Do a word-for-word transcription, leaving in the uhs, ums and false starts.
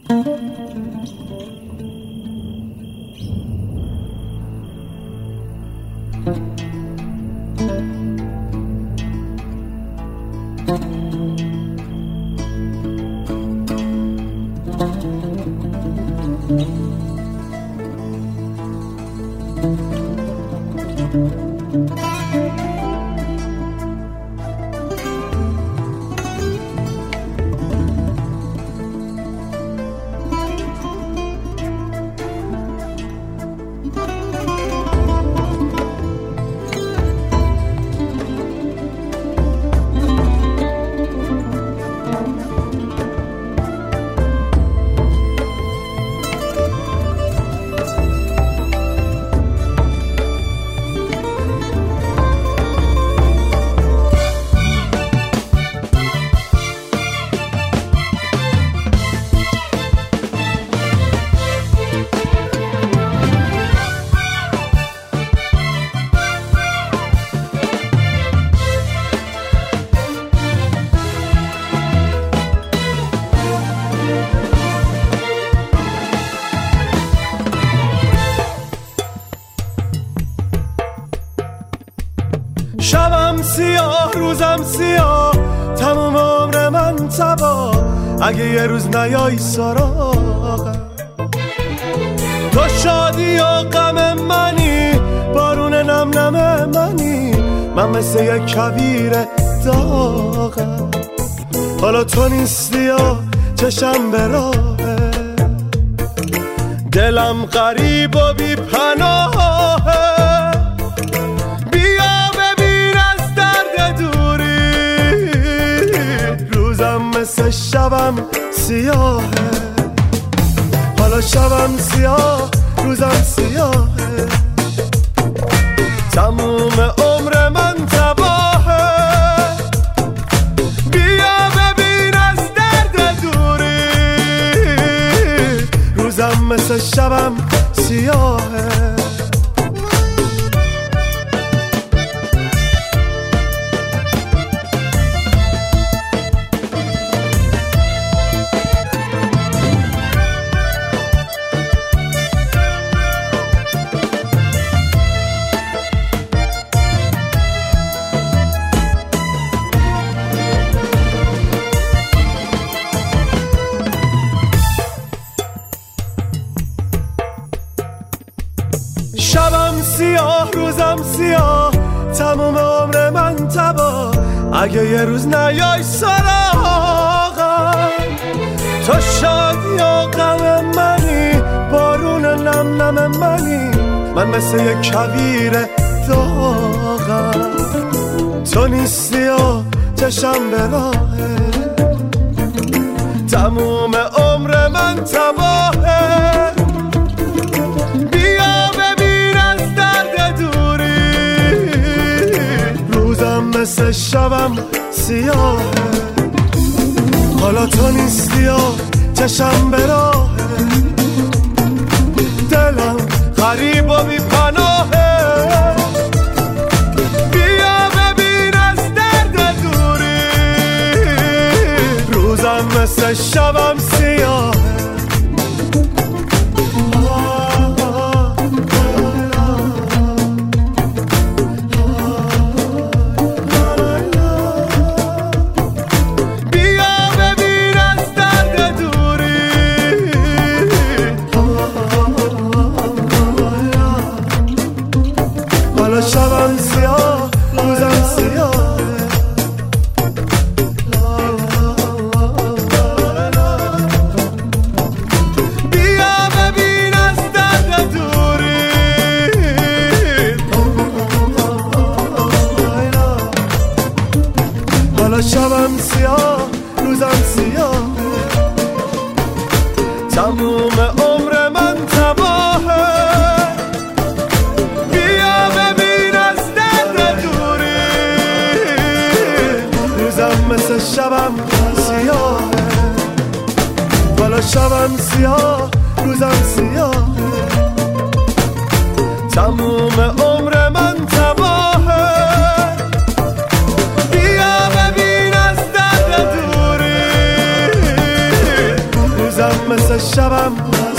شبم سیاه روزم سیاه تموم عمر من تبا اگه یه روز نیایی سراغم تو شادی و غم منی بارون نم نم منی من مثل یک کویر داغم حالا تو نیستی و چشم به راهه دلم غریب و بی پناهه مثل شبم سیاهه حالا شبم سیاه روزم سیاهه تموم عمر من تباهه بیا ببین از درد دوری روزم مثل شبم سیاهه شبم سیاه روزم سیاه تموم عمر من تبا اگه یه روز نیای سراغم تو شادی و غم منی بارون نم نم منی من مثل یک کویر داغم تو نیستی و چشم به راهه تموم عمر من تباهه مثل شبم سیاهه حالا تو نیستی و چشم به راهه دلم غریب و بی پناهه بیا ببین از درد دوری روزم مثل شبم سیاهه شبم سیاه روزم سیاه بیا ببین از درد دوری حالا شبم سیاه روزم سیاه تموم عمر من تباهه مثل شبم سیاهه حالا شبم سیاه روزم سیاهه تموم عمر من تباهه بیا ببین از درد دوری روزم مثل شبم